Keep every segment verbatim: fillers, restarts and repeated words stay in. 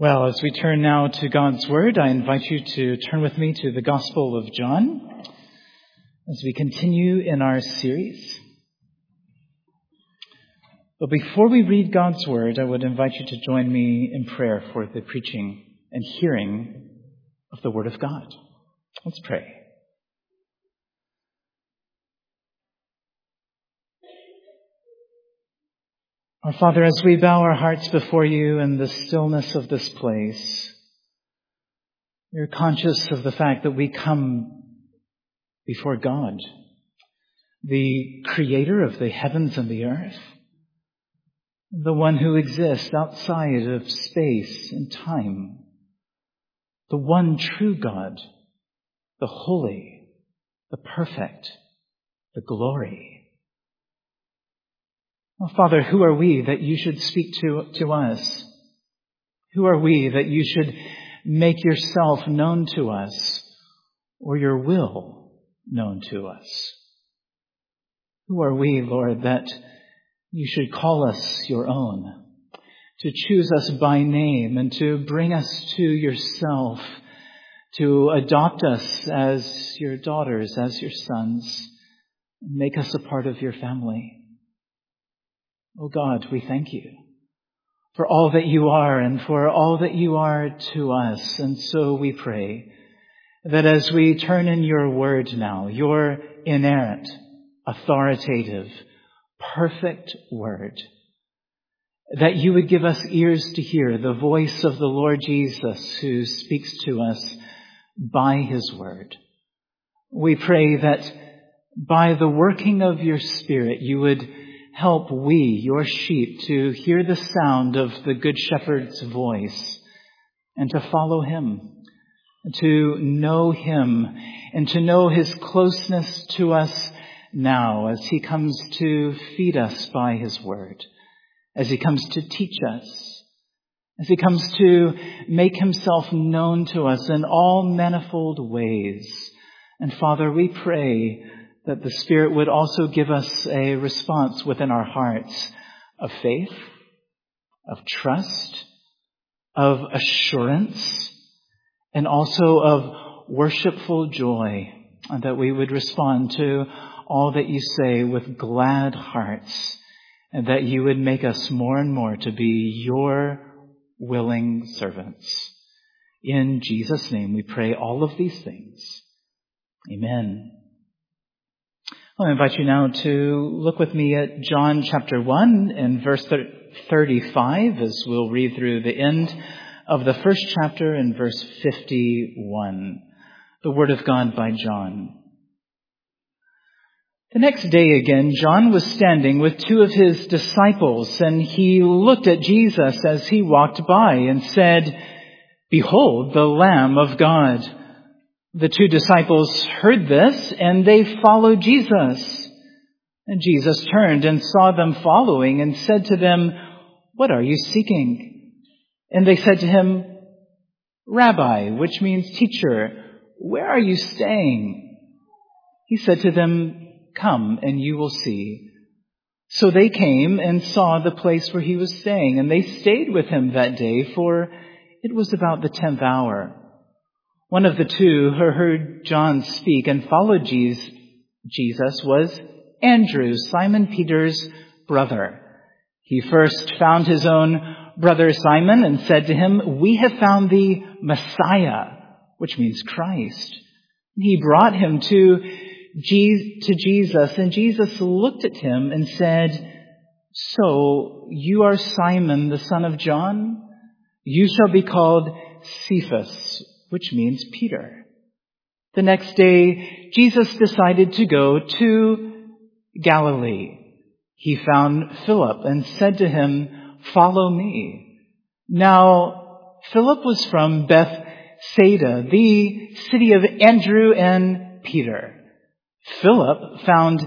Well, as we turn now to God's Word, I invite you to turn with me to the Gospel of John as we continue in our series. But before we read God's Word, I would invite you to join me in prayer for the preaching and hearing of the Word of God. Let's pray. Our Father, as we bow our hearts before you in the stillness of this place, we're conscious of the fact that we come before God, the creator of the heavens and the earth, the one who exists outside of space and time, the one true God, the holy, the perfect, the glory. Oh, Father, who are we that you should speak to, to us? Who are we that you should make yourself known to us or your will known to us? Who are we, Lord, that you should call us your own, to choose us by name and to bring us to yourself, to adopt us as your daughters, as your sons, and make us a part of your family? Oh God, we thank you for all that you are and for all that you are to us. And so we pray that as we turn in your word now, your inerrant, authoritative, perfect word, that you would give us ears to hear the voice of the Lord Jesus who speaks to us by his word. We pray that by the working of your Spirit, you would help we, your sheep, to hear the sound of the Good Shepherd's voice and to follow him, to know him and to know his closeness to us now as he comes to feed us by his word, as he comes to teach us, as he comes to make himself known to us in all manifold ways. And Father, we pray that the Spirit would also give us a response within our hearts of faith, of trust, of assurance, and also of worshipful joy, and that we would respond to all that you say with glad hearts, and that you would make us more and more to be your willing servants. In Jesus' name we pray all of these things. Amen. I invite you now to look with me at John chapter one and verse thirty-five as we'll read through the end of the first chapter in verse fifty-one. The Word of God by John. The next day again, John was standing with two of his disciples, and he looked at Jesus as he walked by and said, "Behold, the Lamb of God." The two disciples heard this, and they followed Jesus. And Jesus turned and saw them following and said to them, "What are you seeking?" And they said to him, "Rabbi," which means teacher, "where are you staying?" He said to them, "Come and you will see." So they came and saw the place where he was staying, and they stayed with him that day, for it was about the tenth hour. One of the two who heard John speak and followed Jesus was Andrew, Simon Peter's brother. He first found his own brother Simon and said to him, "We have found the Messiah," which means Christ. He brought him to to Jesus, and Jesus looked at him and said, "So you are Simon, the son of John? You shall be called Cephas," which means Peter. The next day, Jesus decided to go to Galilee. He found Philip and said to him, "Follow me." Now, Philip was from Bethsaida, the city of Andrew and Peter. Philip found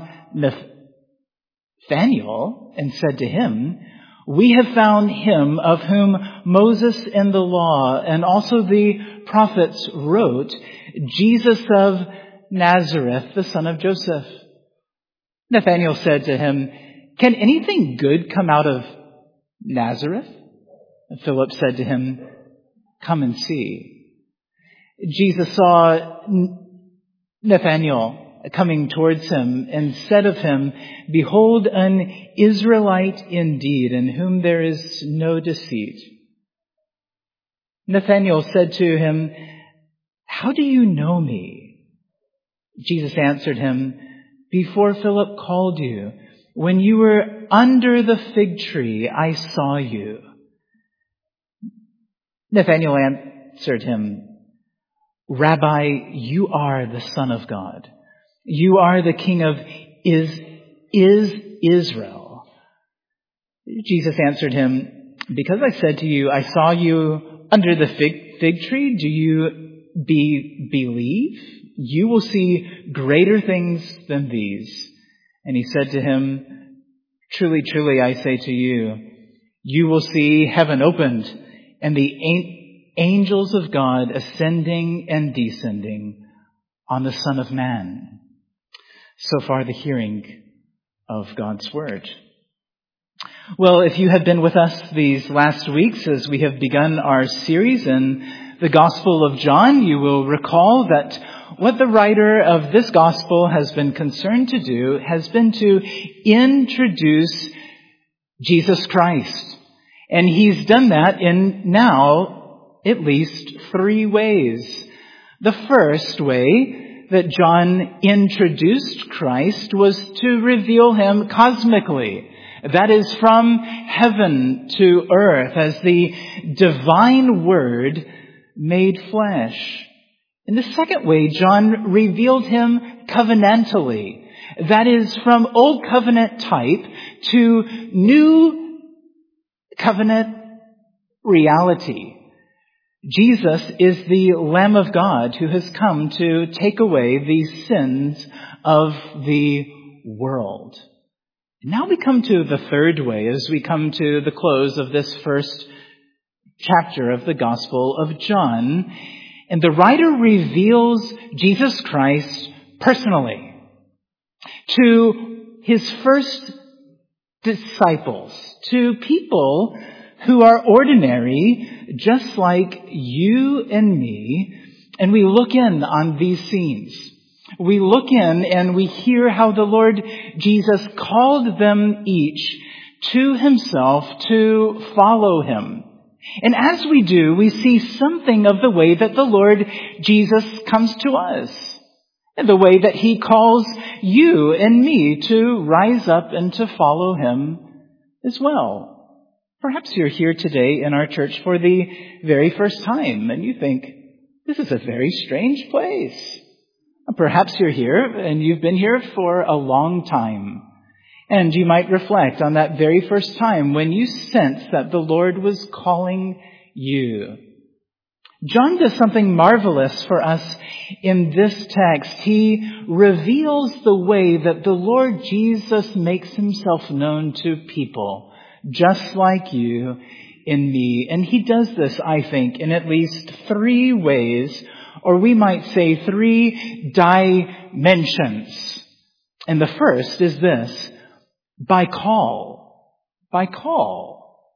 Nathanael and said to him, "We have found him of whom Moses in the law and also the prophets wrote, Jesus of Nazareth, the son of Joseph." Nathanael said to him, "Can anything good come out of Nazareth?" And Philip said to him, Come and see. Jesus saw Nathanael coming towards him and said of him, Behold, an Israelite indeed, in whom there is no deceit. Nathanael said to him, How do you know me? Jesus answered him, Before Philip called you, when you were under the fig tree, I saw you. Nathanael answered him, Rabbi, you are the Son of God. You are the King of is, is Israel. Jesus answered him, Because I said to you, I saw you under the fig, fig tree, do you be, believe? You will see greater things than these. And he said to him, Truly, truly, I say to you, you will see heaven opened and the angels of God ascending and descending on the Son of Man. So far, the hearing of God's Word. Well, if you have been with us these last weeks as we have begun our series in the Gospel of John, you will recall that what the writer of this Gospel has been concerned to do has been to introduce Jesus Christ. And he's done that in now at least three ways. The first way that John introduced Christ was to reveal him cosmically. That is, from heaven to earth, as the divine Word made flesh. In the second way, John revealed him covenantally. That is, from Old Covenant type to New Covenant reality. Jesus is the Lamb of God who has come to take away the sins of the world. Now we come to the third way as we come to the close of this first chapter of the Gospel of John. And the writer reveals Jesus Christ personally to his first disciples, to people who are ordinary, just like you and me. And we look in on these scenes. We look in and we hear how the Lord Jesus called them each to himself to follow him. And as we do, we see something of the way that the Lord Jesus comes to us, and the way that he calls you and me to rise up and to follow him as well. Perhaps you're here today in our church for the very first time, and you think, this is a very strange place. Perhaps you're here and you've been here for a long time. And you might reflect on that very first time when you sensed that the Lord was calling you. John does something marvelous for us in this text. He reveals the way that the Lord Jesus makes himself known to people, just like you and me. And he does this, I think, in at least three ways, or we might say three dimensions. And the first is this: by call. By call.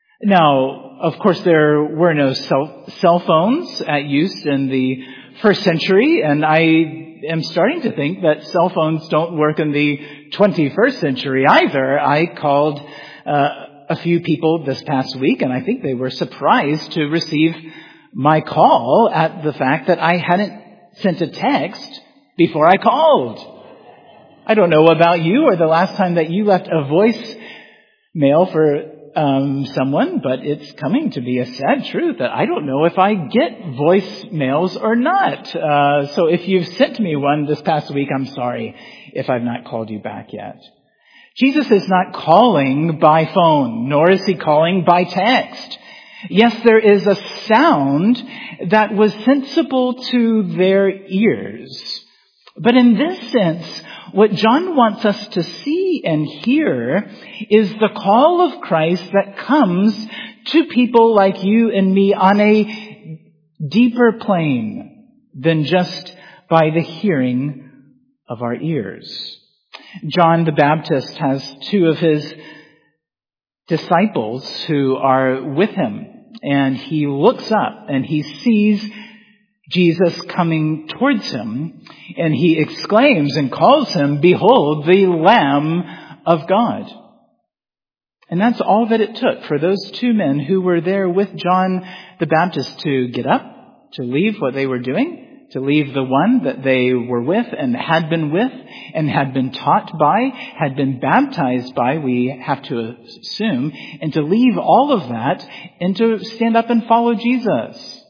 Now, of course, there were no cell, cell phones at use in the first century, and I am starting to think that cell phones don't work in the twenty-first century either. I called uh, a few people this past week, and I think they were surprised to receive my call at the fact that I hadn't sent a text before I called. I don't know about you or the last time that you left a voice mail for um, someone, but it's coming to be a sad truth that I don't know if I get voicemails or not. Uh, so if you've sent me one this past week, I'm sorry if I've not called you back yet. Jesus is not calling by phone, nor is he calling by text. Yes, there is a sound that was sensible to their ears. But in this sense, what John wants us to see and hear is the call of Christ that comes to people like you and me on a deeper plane than just by the hearing of our ears. John the Baptist has two of his disciples who are with him. and he looks up and he sees Jesus coming towards him, and he exclaims and calls him, "Behold, the Lamb of God." And that's all that it took for those two men who were there with John the Baptist to get up, to leave what they were doing, to leave the one that they were with and had been with and had been taught by, had been baptized by, we have to assume, and to leave all of that and to stand up and follow Jesus.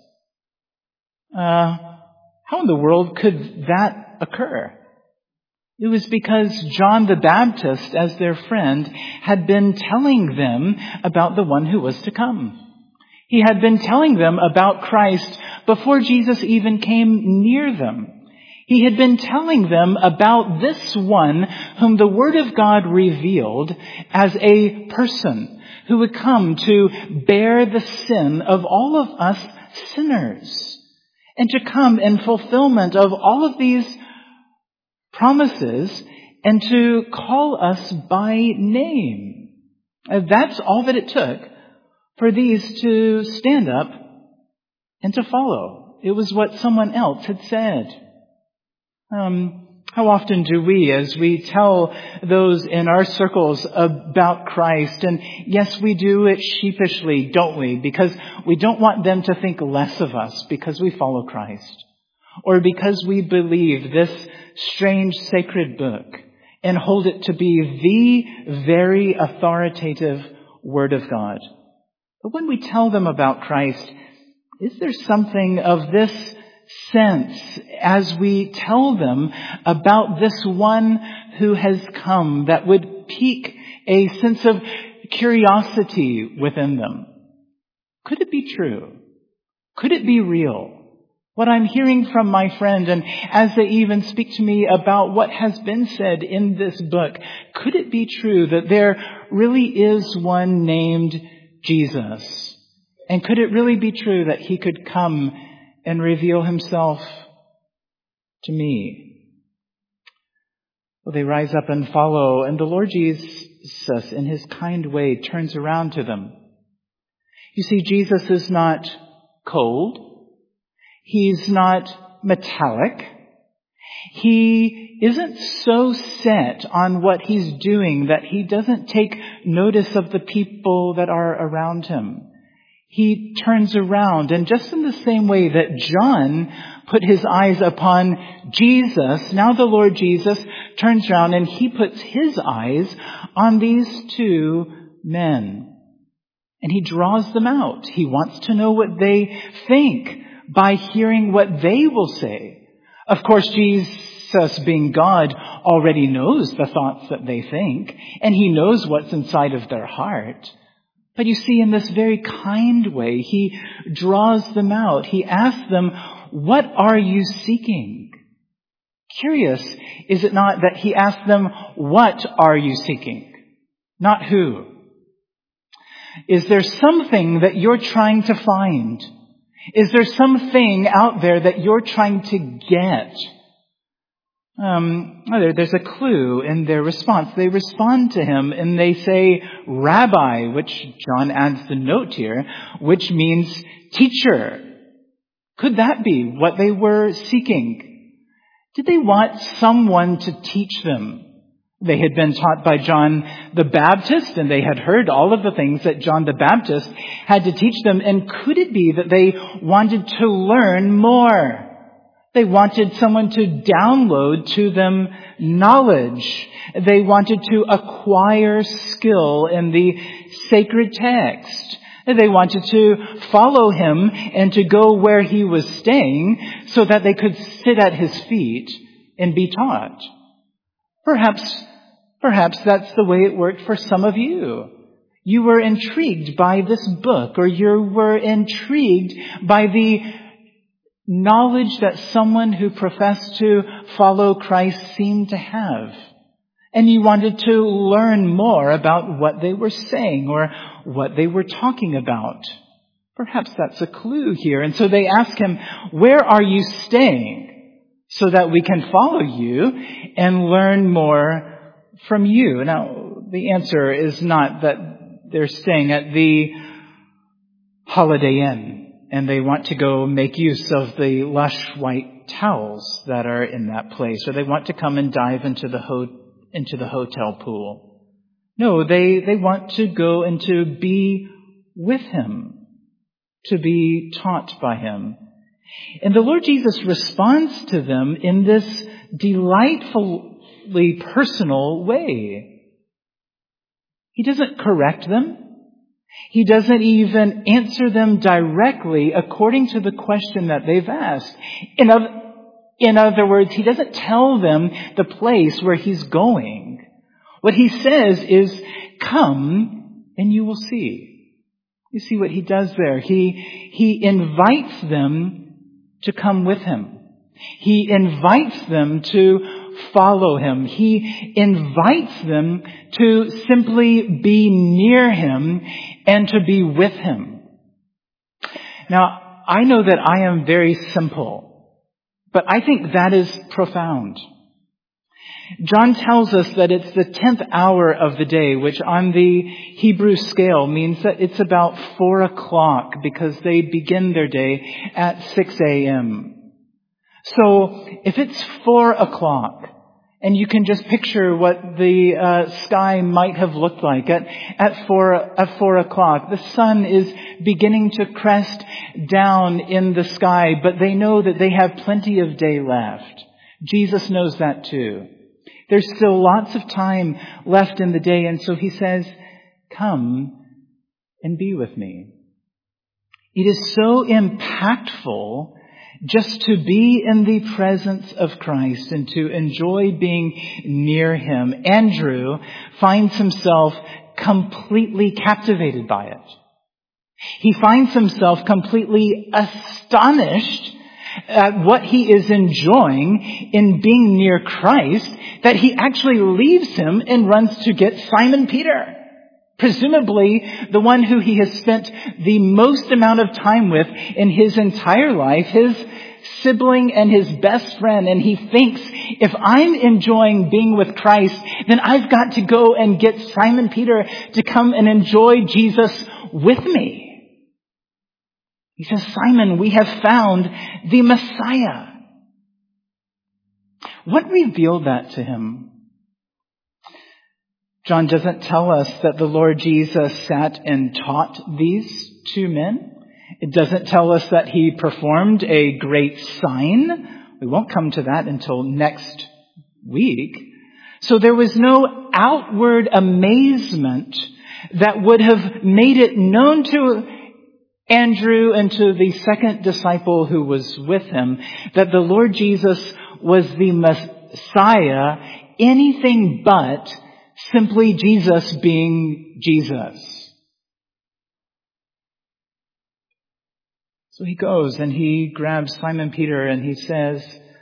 Uh, how in the world could that occur? It was because John the Baptist, as their friend, had been telling them about the one who was to come. He had been telling them about Christ before Jesus even came near them. He had been telling them about this one whom the Word of God revealed as a person who would come to bear the sin of all of us sinners, and to come in fulfillment of all of these promises and to call us by name. That's all that it took for these to stand up and to follow. It was what someone else had said. Um, how often do we, as we tell those in our circles about Christ, and yes, we do it sheepishly, don't we? Because we don't want them to think less of us because we follow Christ, or because we believe this strange sacred book and hold it to be the very authoritative Word of God. But when we tell them about Christ, is there something of this sense as we tell them about this one who has come that would pique a sense of curiosity within them? Could it be true? Could it be real? What I'm hearing from my friend, and as they even speak to me about what has been said in this book, could it be true that there really is one named Jesus? And could it really be true that he could come and reveal himself to me? Well, they rise up and follow, and the Lord Jesus, in his kind way, turns around to them. You see, Jesus is not cold. He's not metallic. He isn't so set on what he's doing that he doesn't take notice of the people that are around him. He turns around, and just in the same way that John put his eyes upon Jesus, now the Lord Jesus turns around and he puts his eyes on these two men. And he draws them out. He wants to know what they think by hearing what they will say. Of course, Jesus, being God, already knows the thoughts that they think, and he knows what's inside of their heart. But you see, in this very kind way, he draws them out. He asks them, "What are you seeking?" Curious, is it not that he asks them, "What are you seeking?" Not who. Is there something that you're trying to find? Is there something out there that you're trying to get? Um, there, there's a clue in their response. They respond to him and they say, "Rabbi," which John adds the note here, which means teacher. Could that be what they were seeking? Did they want someone to teach them? They had been taught by John the Baptist, and they had heard all of the things that John the Baptist had to teach them. And could it be that they wanted to learn more? They wanted someone to download to them knowledge. They wanted to acquire skill in the sacred text. They wanted to follow him and to go where he was staying so that they could sit at his feet and be taught. Perhaps, perhaps that's the way it worked for some of you. You were intrigued by this book, or you were intrigued by the knowledge that someone who professed to follow Christ seemed to have. And you wanted to learn more about what they were saying or what they were talking about. Perhaps that's a clue here. And so they ask him, "Where are you staying? So that we can follow you and learn more from you." Now, the answer is not that they're staying at the Holiday Inn, and they want to go make use of the lush white towels that are in that place, or they want to come and dive into the ho- into the hotel pool. No, they, they want to go and to be with him, to be taught by him. And the Lord Jesus responds to them in this delightfully personal way. He doesn't correct them. He doesn't even answer them directly according to the question that they've asked. In other, in other words, he doesn't tell them the place where he's going. What he says is, come and you will see. You see what he does there? He, he invites them to come with him. He invites them to follow him. He invites them to simply be near him and to be with him. Now, I know that I am very simple, but I think that is profound. John tells us that it's the tenth hour of the day, which on the Hebrew scale means that it's about four o'clock because they begin their day at six a.m. So if it's four o'clock, and you can just picture what the uh, sky might have looked like at, at four, at four o'clock. The sun is beginning to crest down in the sky, but they know that they have plenty of day left. Jesus knows that too. There's still lots of time left in the day, and so he says, come and be with me. It is so impactful just to be in the presence of Christ and to enjoy being near him. Andrew finds himself completely captivated by it. He finds himself completely astonished at what he is enjoying in being near Christ, that he actually leaves him and runs to get Simon Peter, presumably the one who he has spent the most amount of time with in his entire life, his sibling and his best friend. And he thinks, if I'm enjoying being with Christ, then I've got to go and get Simon Peter to come and enjoy Jesus with me. He says, Simon, we have found the Messiah. What revealed that to him? John doesn't tell us that the Lord Jesus sat and taught these two men. It doesn't tell us that he performed a great sign. We won't come to that until next week. So there was no outward amazement that would have made it known to Andrew and to the second disciple who was with him that the Lord Jesus was the Messiah, anything but simply Jesus being Jesus. So he goes and he grabs Simon Peter and he says,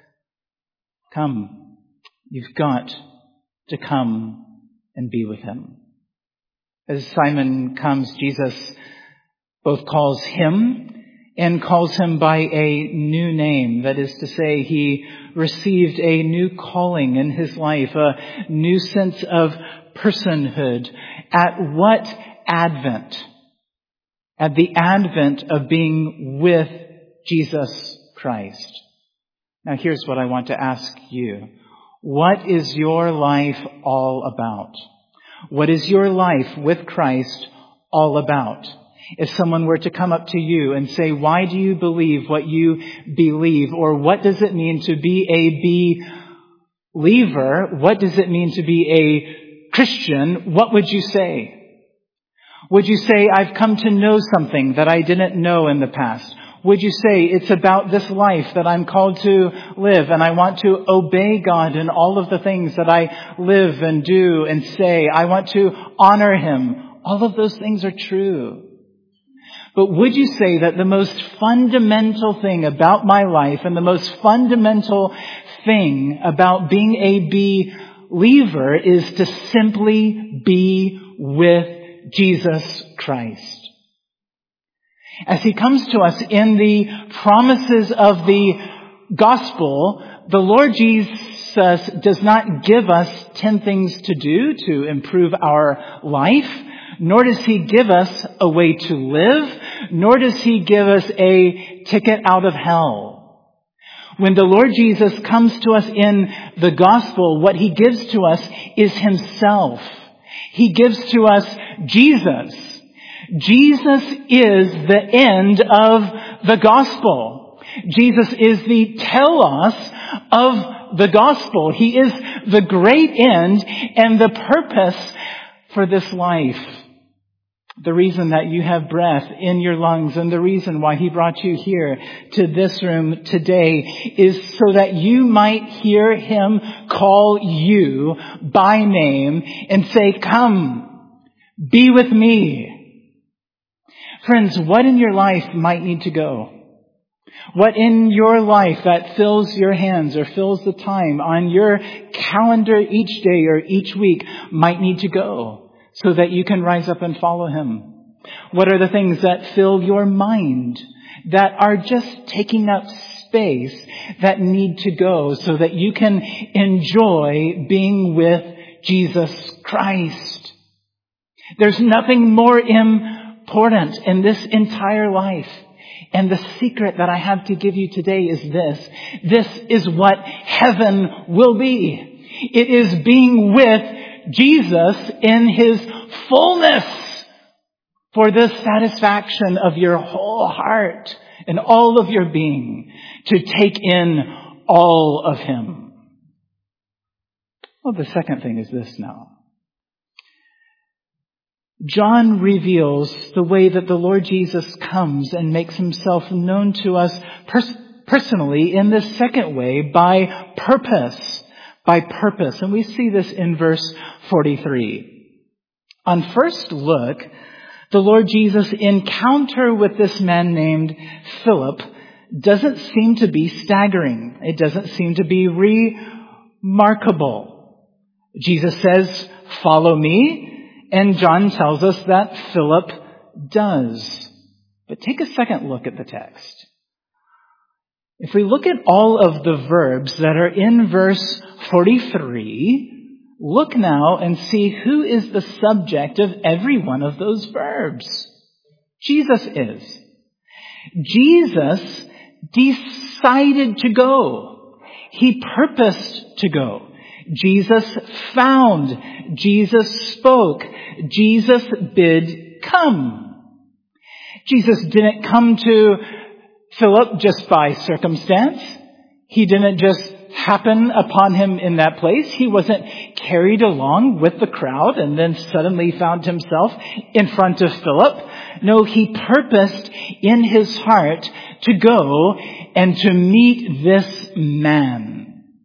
come, you've got to come and be with him. As Simon comes, Jesus both calls him and calls him by a new name. That is to say, he received a new calling in his life, a new sense of personhood. At what advent? At the advent of being with Jesus Christ. Now here's what I want to ask you. What is your life all about? What is your life with Christ all about? If someone were to come up to you and say, why do you believe what you believe? Or what does it mean to be a believer? What does it mean to be a Christian? What would you say? Would you say, I've come to know something that I didn't know in the past? Would you say, it's about this life that I'm called to live and I want to obey God in all of the things that I live and do and say. I want to honor him. All of those things are true. But would you say that the most fundamental thing about my life and the most fundamental thing about being a believer is to simply be with Jesus Christ? As he comes to us in the promises of the gospel, the Lord Jesus does not give us ten things to do to improve our life, Nor does he give us a way to live, nor does he give us a ticket out of hell. When the Lord Jesus comes to us in the gospel, what he gives to us is himself. He gives to us Jesus. Jesus is the end of the gospel. Jesus is the telos of the gospel. He is the great end and the purpose for this life. The reason that you have breath in your lungs and the reason why he brought you here to this room today is so that you might hear him call you by name and say, "Come, be with me." Friends, what in your life might need to go? What in your life that fills your hands or fills the time on your calendar each day or each week might need to go so that you can rise up and follow him? What are the things that fill your mind that are just taking up space that need to go so that you can enjoy being with Jesus Christ? There's nothing more important in this entire life. And the secret that I have to give you today is this. This is what heaven will be. It is being with Jesus in his fullness for the satisfaction of your whole heart and all of your being, to take in all of him. Well, the second thing is this now. John reveals the way that the Lord Jesus comes and makes himself known to us pers- personally in this second way, by purpose. By purpose. And we see this in verse forty-three. On first look, the Lord Jesus' encounter with this man named Philip doesn't seem to be staggering. It doesn't seem to be remarkable. Jesus says, "Follow me." And John tells us that Philip does. But take a second look at the text. If we look at all of the verbs that are in verse forty-three, look now and see who is the subject of every one of those verbs. Jesus is. Jesus decided to go. He purposed to go. Jesus found. Jesus spoke. Jesus bid come. Jesus didn't come to Philip just by circumstance. He didn't just happen upon him in that place. He wasn't carried along with the crowd and then suddenly found himself in front of Philip. No, he purposed in his heart to go and to meet this man.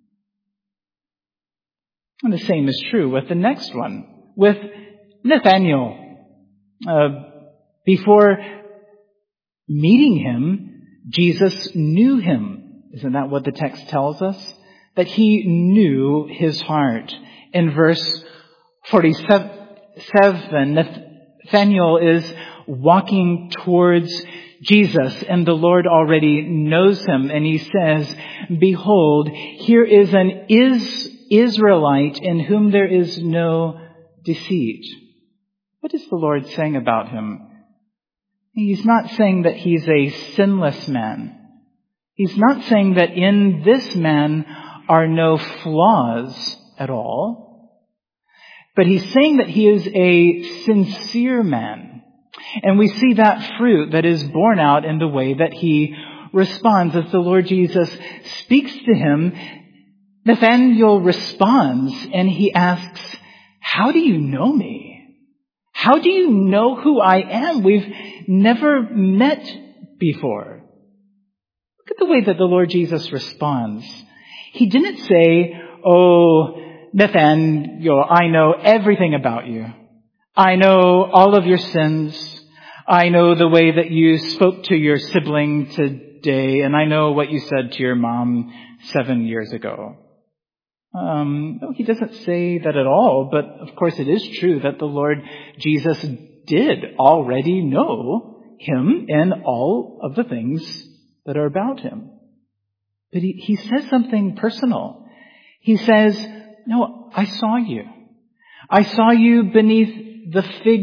And the same is true with the next one, with Nathanael. Uh, before meeting him, Jesus knew him. Isn't that what the text tells us? That he knew his heart. In verse forty-seven, Nathanael is walking towards Jesus, and the Lord already knows him, and he says, "Behold, here is an is Israelite in whom there is no deceit." What is the Lord saying about him? He's not saying that he's a sinless man. He's not saying that in this man are no flaws at all. But he's saying that he is a sincere man. And we see that fruit that is borne out in the way that he responds. As the Lord Jesus speaks to him, Nathanael responds and he asks, "How do you know me? How do you know who I am? We've never met before." Look at the way that the Lord Jesus responds. He didn't say, "Oh, Nathanael, I know everything about you. I know all of your sins. I know the way that you spoke to your sibling today, and I know what you said to your mom seven years ago." Um, no, he doesn't say that at all, but of course it is true that the Lord Jesus did already know him and all of the things that are about him. But he, he says something personal. He says, "No, I saw you. I saw you beneath the fig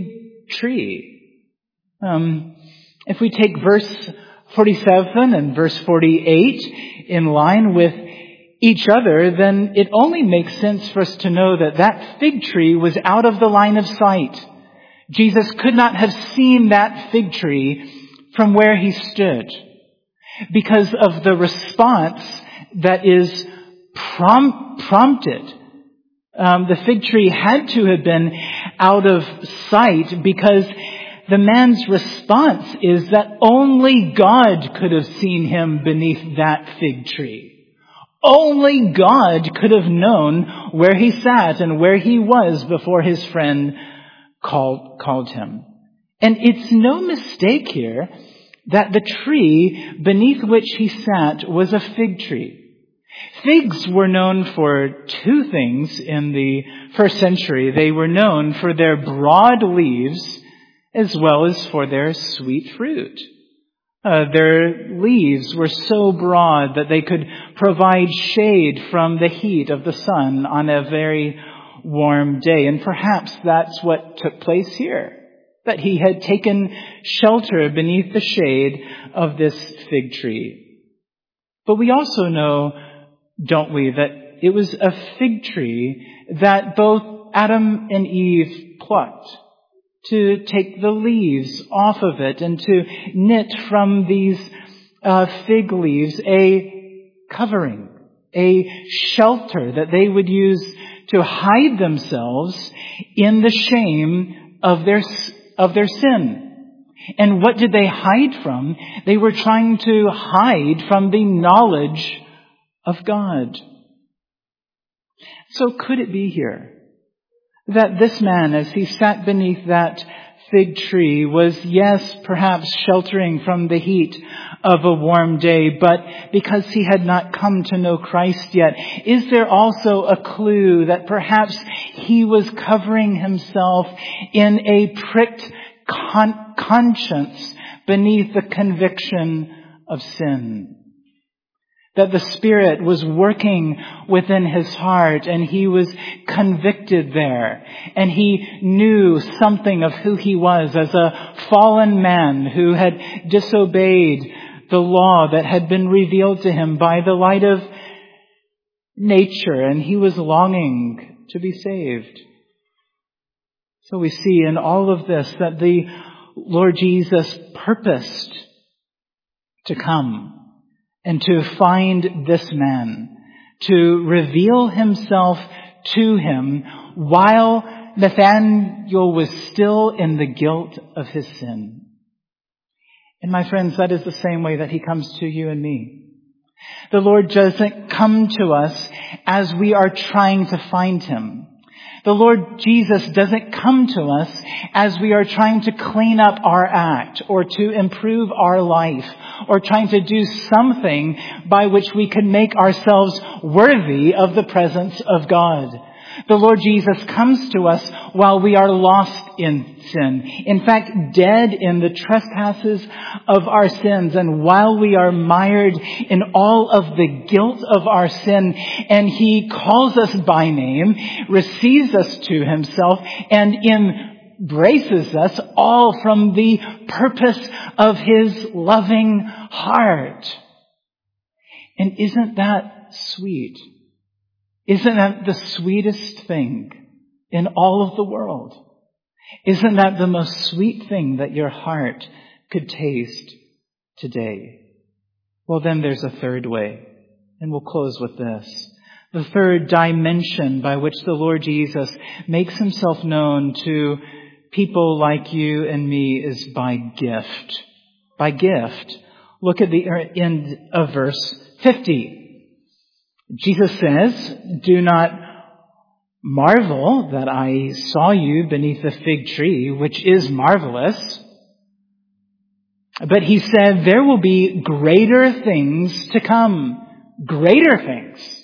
tree. Um, if we take verse forty-seven and verse forty-eight in line with each other, then it only makes sense for us to know that that fig tree was out of the line of sight. Jesus could not have seen that fig tree from where he stood because of the response that is prom- prompted. Um, the fig tree had to have been out of sight because the man's response is that only God could have seen him beneath that fig tree. Only God could have known where he sat and where he was before his friend called, called him. And it's no mistake here that the tree beneath which he sat was a fig tree. Figs were known for two things in the first century. They were known for their broad leaves as well as for their sweet fruit. Uh, their leaves were so broad that they could provide shade from the heat of the sun on a very warm day. And perhaps that's what took place here, that he had taken shelter beneath the shade of this fig tree. But we also know, don't we, that it was a fig tree that both Adam and Eve plucked to take the leaves off of it and to knit from these uh, fig leaves a covering, a shelter that they would use to hide themselves in the shame of their of their sin. And what did they hide from? They were trying to hide from the knowledge of God. So could it be here that this man, as he sat beneath that fig tree, was, yes, perhaps sheltering from the heat of a warm day, but because he had not come to know Christ yet, is there also a clue that perhaps he was covering himself in a pricked con- conscience beneath the conviction of sin? That the Spirit was working within his heart and he was convicted there. And he knew something of who he was as a fallen man who had disobeyed the law that had been revealed to him by the light of nature. And he was longing to be saved. So we see in all of this that the Lord Jesus purposed to come and to find this man, to reveal himself to him while Nathanael was still in the guilt of his sin. And my friends, that is the same way that he comes to you and me. The Lord doesn't come to us as we are trying to find him. The Lord Jesus doesn't come to us as we are trying to clean up our act or to improve our life or trying to do something by which we can make ourselves worthy of the presence of God. The Lord Jesus comes to us while we are lost in sin. In fact, dead in the trespasses of our sins, and while we are mired in all of the guilt of our sin, and he calls us by name, receives us to himself, and embraces us all from the purpose of his loving heart. And isn't that sweet? Isn't that the sweetest thing in all of the world? Isn't that the most sweet thing that your heart could taste today? Well, then there's a third way, and we'll close with this. The third dimension by which the Lord Jesus makes himself known to people like you and me is by gift. By gift. Look at the end of verse fifty. Jesus says, "Do not marvel that I saw you beneath the fig tree," which is marvelous. But he said, there will be greater things to come. Greater things.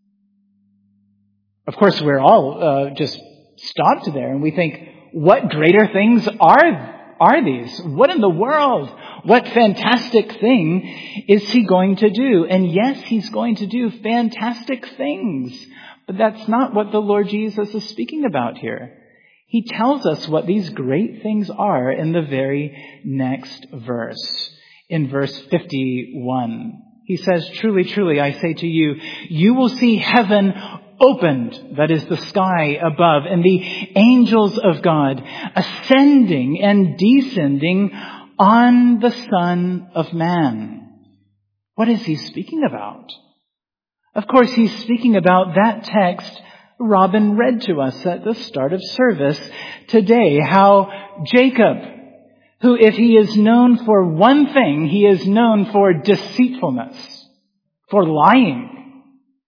Of course, we're all uh, just stopped there and we think, what greater things are, are these? What in the world? What fantastic thing is he going to do? And yes, he's going to do fantastic things. But that's not what the Lord Jesus is speaking about here. He tells us what these great things are in the very next verse. In verse fifty-one, he says, "Truly, truly, I say to you, you will see heaven opened," that is the sky above, "and the angels of God ascending and descending on the Son of Man." What is he speaking about? Of course, he's speaking about that text Robin read to us at the start of service today, how Jacob, who if he is known for one thing, he is known for deceitfulness, for lying.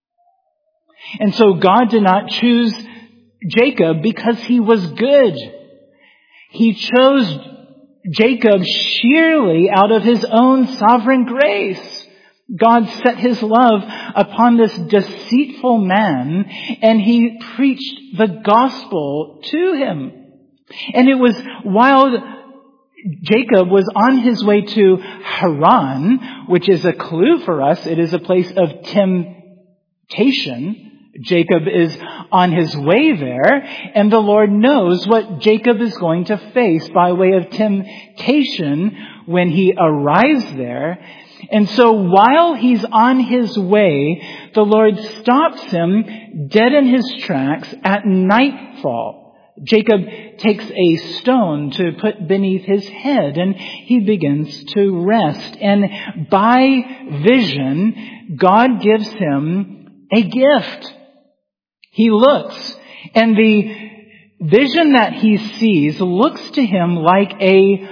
And so God did not choose Jacob because he was good. He chose Jacob sheerly out of his own sovereign grace. God set his love upon this deceitful man, and he preached the gospel to him. And it was while Jacob was on his way to Haran, which is a clue for us. It is a place of temptation. Jacob is on his way there, and the Lord knows what Jacob is going to face by way of temptation when he arrives there. And so while he's on his way, the Lord stops him dead in his tracks at nightfall. Jacob takes a stone to put beneath his head, and he begins to rest. And by vision, God gives him a gift. He looks, and the vision that he sees looks to him like a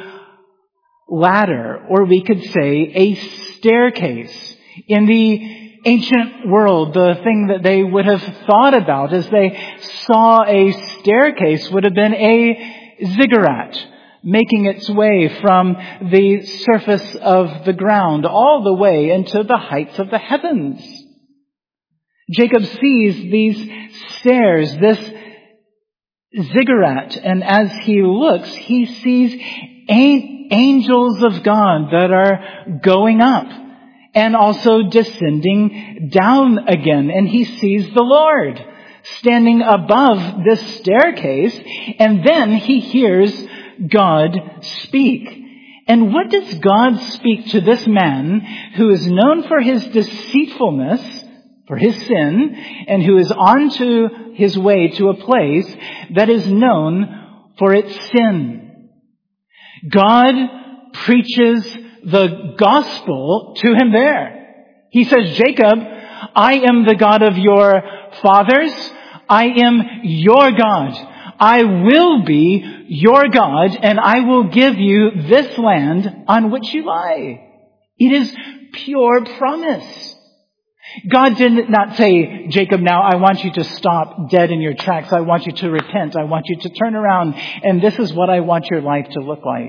ladder, or we could say a staircase. In the ancient world, the thing that they would have thought about as they saw a staircase would have been a ziggurat, making its way from the surface of the ground all the way into the heights of the heavens. Jacob sees these stairs, this ziggurat, and as he looks, he sees angels of God that are going up and also descending down again. And he sees the Lord standing above this staircase, and then he hears God speak. And what does God speak to this man who is known for his deceitfulness, for his sin, and who is on to his way to a place that is known for its sin? God preaches the gospel to him there. He says, "Jacob, I am the God of your fathers. I am your God. I will be your God, and I will give you this land on which you lie." It is pure promise. God did not say, "Jacob, now I want you to stop dead in your tracks. I want you to repent. I want you to turn around, and this is what I want your life to look like."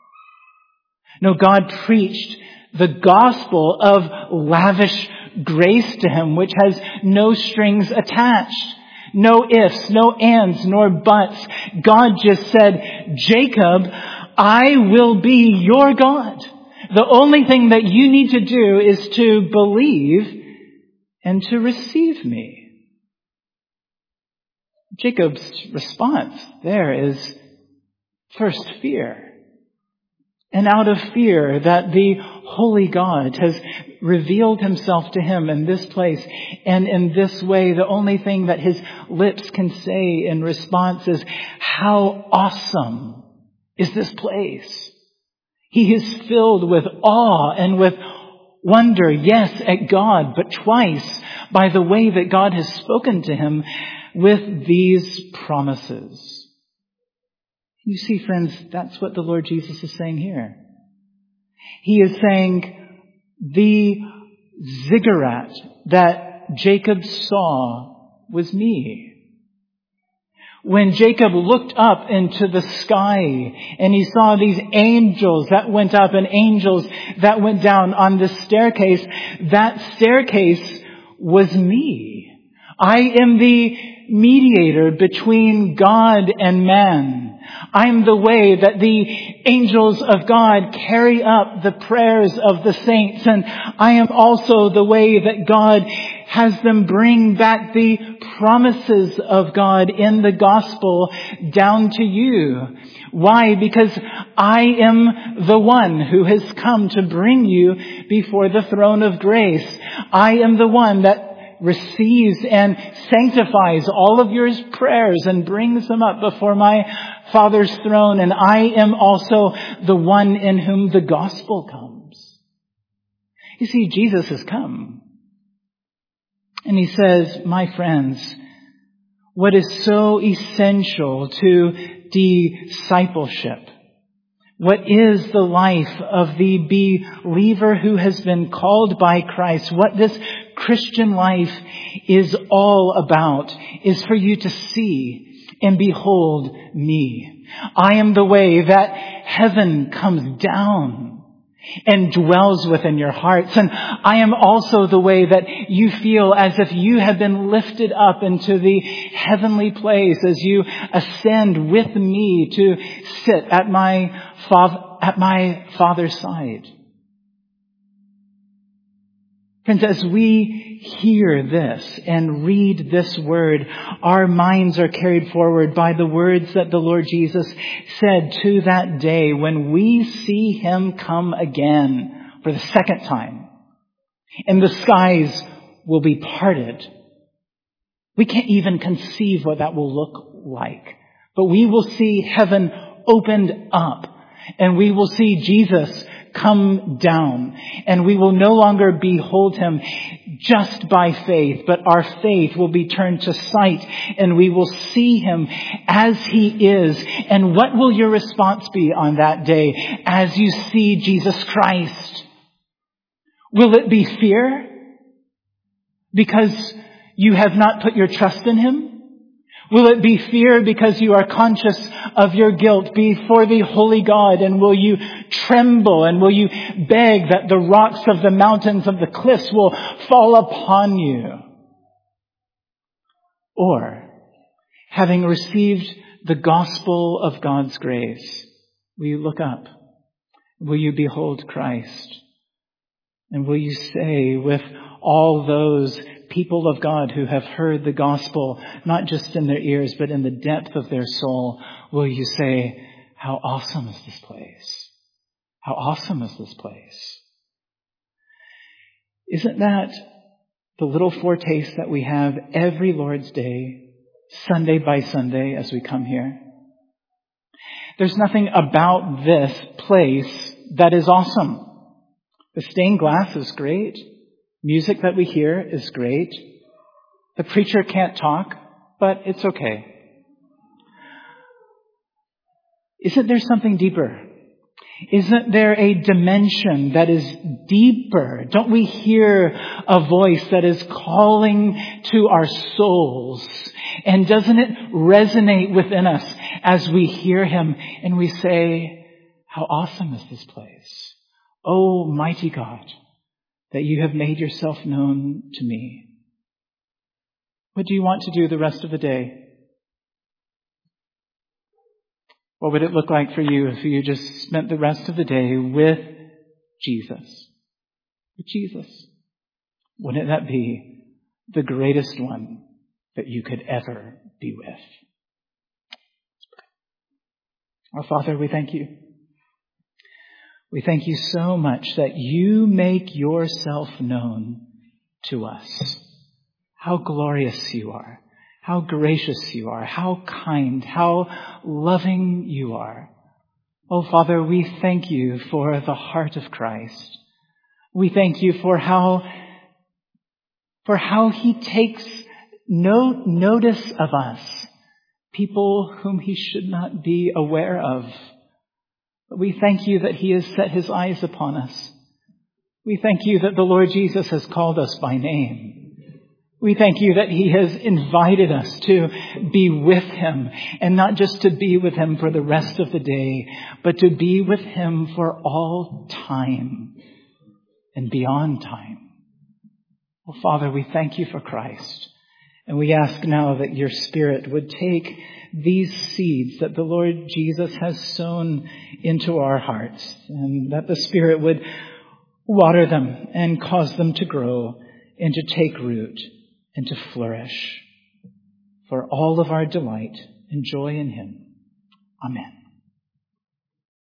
No, God preached the gospel of lavish grace to him, which has no strings attached, no ifs, no ands, nor buts. God just said, "Jacob, I will be your God. The only thing that you need to do is to believe and to receive me." Jacob's response there is first fear. And out of fear that the holy God has revealed himself to him in this place and in this way, the only thing that his lips can say in response is, "How awesome is this place?" He is filled with awe and with wonder, yes, at God, but twice by the way that God has spoken to him with these promises. You see, friends, that's what the Lord Jesus is saying here. He is saying the ziggurat that Jacob saw was me. When Jacob looked up into the sky and he saw these angels that went up and angels that went down on the staircase, that staircase was me. I am the mediator between God and man. I'm the way that the angels of God carry up the prayers of the saints, and I am also the way that God has them bring back the promises of God in the gospel down to you. Why? Because I am the one who has come to bring you before the throne of grace. I am the one that receives and sanctifies all of your prayers and brings them up before my Father's throne. And I am also the one in whom the gospel comes. You see, Jesus has come. And he says, my friends, what is so essential to discipleship? What is the life of the believer who has been called by Christ? What this Christian life is all about is for you to see and behold me. I am the way that heaven comes down and dwells within your hearts. And I am also the way that you feel as if you have been lifted up into the heavenly place as you ascend with me to sit at my father, at my Father's side. Friends, as we hear this and read this word, our minds are carried forward by the words that the Lord Jesus said to that day when we see him come again for the second time. And the skies will be parted. We can't even conceive what that will look like. But we will see heaven opened up. And we will see Jesus come down, and we will no longer behold him just by faith, but our faith will be turned to sight, and we will see him as he is. And what will your response be on that day as you see Jesus Christ? Will it be fear because you have not put your trust in him? Will it be fear because you are conscious of your guilt before the holy God? And will you tremble and will you beg that the rocks of the mountains of the cliffs will fall upon you? Or, having received the gospel of God's grace, will you look up? Will you behold Christ? And will you say with all those people of God who have heard the gospel, not just in their ears, but in the depth of their soul, will you say, how awesome is this place? How awesome is this place? Isn't that the little foretaste that we have every Lord's Day, Sunday by Sunday, as we come here? There's nothing about this place that is awesome. The stained glass is great. Music that we hear is great. The preacher can't talk, but it's okay. Isn't there something deeper? Isn't there a dimension that is deeper? Don't we hear a voice that is calling to our souls? And doesn't it resonate within us as we hear him and we say, how awesome is this place? Oh, mighty God, that you have made yourself known to me. What do you want to do the rest of the day? What would it look like for you if you just spent the rest of the day with Jesus? With Jesus. Wouldn't that be the greatest one that you could ever be with? Our Father, we thank you. We thank you so much that you make yourself known to us. How glorious you are. How gracious you are. How kind. How loving you are. Oh, Father, we thank you for the heart of Christ. We thank you for how, for how he takes no notice of us, people whom he should not be aware of. But we thank you that he has set his eyes upon us. We thank you that the Lord Jesus has called us by name. We thank you that he has invited us to be with him, and not just to be with him for the rest of the day, but to be with him for all time and beyond time. Well, Father, we thank you for Christ. And we ask now that your Spirit would take these seeds that the Lord Jesus has sown into our hearts, and that the Spirit would water them and cause them to grow, and to take root and to flourish for all of our delight and joy in him. Amen.